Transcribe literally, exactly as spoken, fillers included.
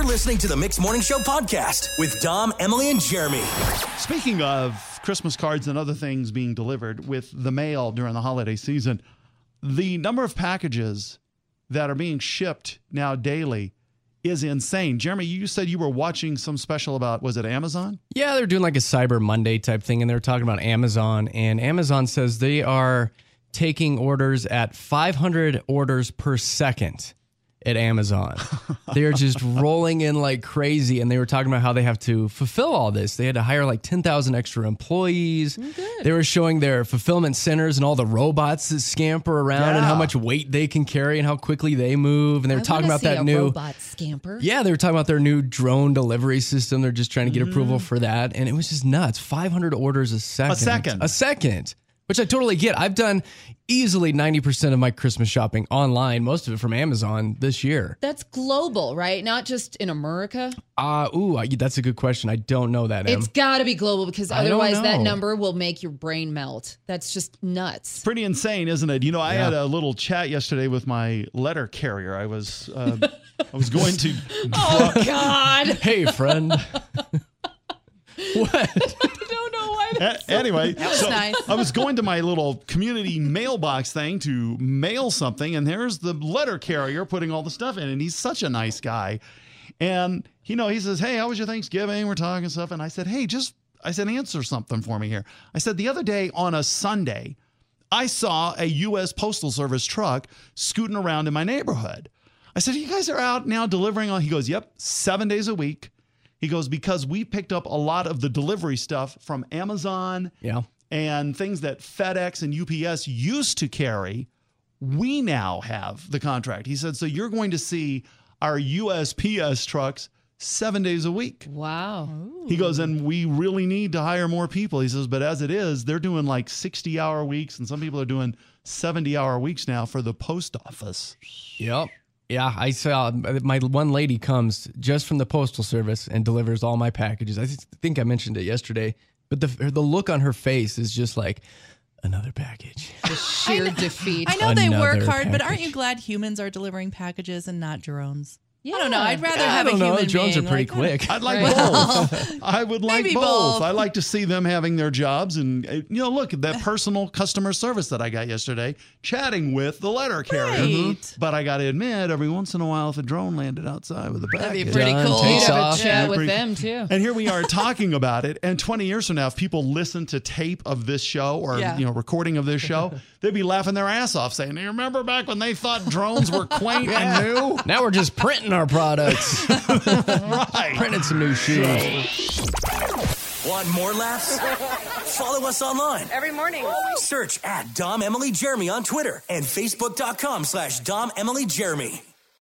You're listening to the Mixed Morning Show podcast with Dom, Emily, and Jeremy. Speaking of Christmas cards and other things being delivered with the mail during the holiday season, the number of packages that are being shipped now daily is insane. Jeremy, you said you were watching some special about, was it Amazon? Yeah, they're doing like a Cyber Monday type thing, and they're talking about Amazon. And Amazon says they are taking orders at five hundred orders per second at Amazon. They're just rolling in like crazy. And they were talking about how they have to fulfill all this. They had to hire like ten thousand extra employees. They were showing their fulfillment centers and all the robots that scamper around Yeah. and how much weight they can carry and how quickly they move. And they were I talking wanna about see that a new robot scamper. Yeah, they were talking about their new drone delivery system. They're just trying to get approval for that. And it was just nuts. five hundred orders a second. A second. A second. Which I totally get. I've done easily ninety percent of my Christmas shopping online, most of it from Amazon this year. That's global, right? Not just in America. Uh, ooh, I, that's a good question. I don't know that, Em. It's got to be global because I don't otherwise that know. number will make your brain melt. That's just nuts. Pretty insane, isn't it? You know, I Yeah. had a little chat yesterday with my letter carrier. I was uh, I was going to Oh, God. Hey, friend. What? I don't know why. A- anyway, so nice. I was going to my little community mailbox thing to mail something, and there's the letter carrier putting all the stuff in, and he's such a nice guy. And, you know, he says, hey, how was your Thanksgiving? We're talking stuff. And I said, hey, just, I said, answer something for me here. I said, the other day on a Sunday, I saw a U S Postal Service truck scooting around in my neighborhood. I said, you guys are out now delivering on, he goes, yep, seven days a week. He goes, because we picked up a lot of the delivery stuff from Amazon Yeah. and things that FedEx and U P S used to carry, we now have the contract. He said, so you're going to see our U S P S trucks seven days a week. Wow. He goes, and we really need to hire more people. He says, but as it is, they're doing like sixty hour weeks, and some people are doing seventy hour weeks now for the post office. Yep. Yeah, I saw my one lady comes just from the Postal Service and delivers all my packages. I think I mentioned it yesterday, but the the look on her face is just like another package. The sheer defeat. I know they work Another hard, but aren't package. you glad humans are delivering packages and not drones? Yeah. I don't know. I'd rather Yeah, have I don't a know. human Drones being. are pretty like, I don't- quick. I'd like Right. both. I would like Maybe both. both. I like to see them having their jobs. And, uh, you know, look, that personal customer service that I got yesterday, chatting with the letter carrier. Right. But I got to admit, every once in a while, if a drone landed outside with a That'd package. be pretty Done, cool. takes You'd have off. a chat Yeah, with pretty- them, too. And here we are talking about it. And twenty years from now, if people listen to tape of this show or, Yeah. you know, recording of this show, they'd be laughing their ass off saying, you remember back when they thought drones were quaint and new? Now we're just printing our products, Right. printing some new shoes. Want more laughs? Follow us online. Every morning. Search at Dom, Emily, Jeremy on Twitter and Facebook.com slash Dom, Emily, Jeremy.